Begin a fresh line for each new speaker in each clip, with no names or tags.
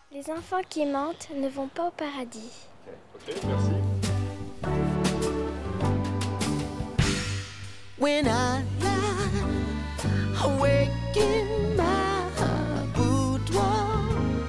Les enfants qui mentent ne vont pas au paradis.
Ok, merci.
When I lie awake in my boudoir,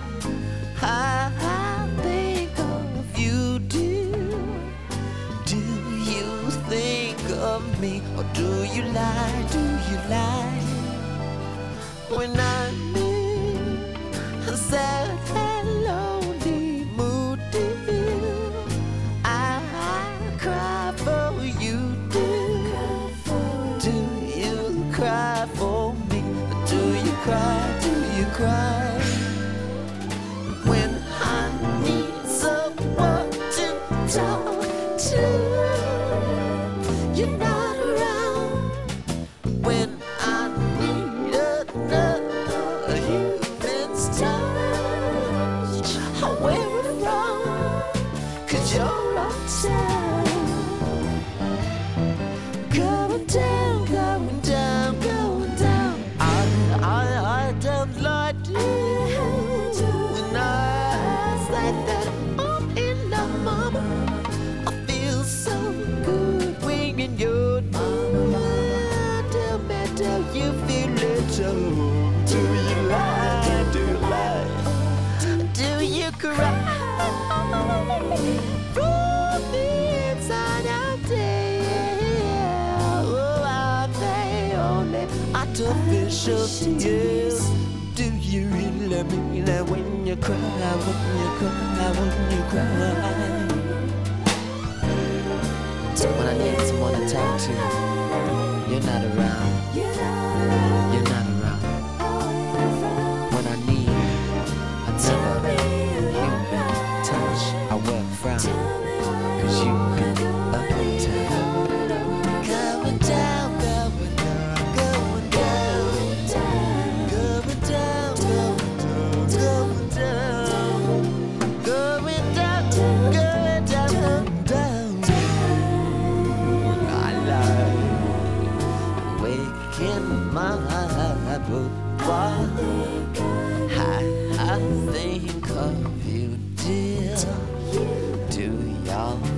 I think of you, dear. Do you think of me, or do you lie? Do you lie? When I'm in a sad and lonely mood, dear, I cry for you, dear. Do you cry for me? Or do you cry? Do you cry? When I need someone to talk to, you're not around. When I need another human's touch, where it from? 'Cause you're uptown. Going down, going down, going down. I don't like you. When I say that I'm in love, mama, I feel so good when you're near. Tell me, do you feel it too? Do you lie? Do you lie? Do you cry? From the inside out there. Oh, are they only artificial tears? Do you really mean that when you cry, when you cry, when you cry? When I need someone to talk to, you're not around. You're not around. When I need another human touch, I will frown. 'Cause you've been uptown. Going down, going down, going down. Going down, going down, going down. Going down, going down, down. I lie, waking my boudoir. I think of you, dear. Do y'all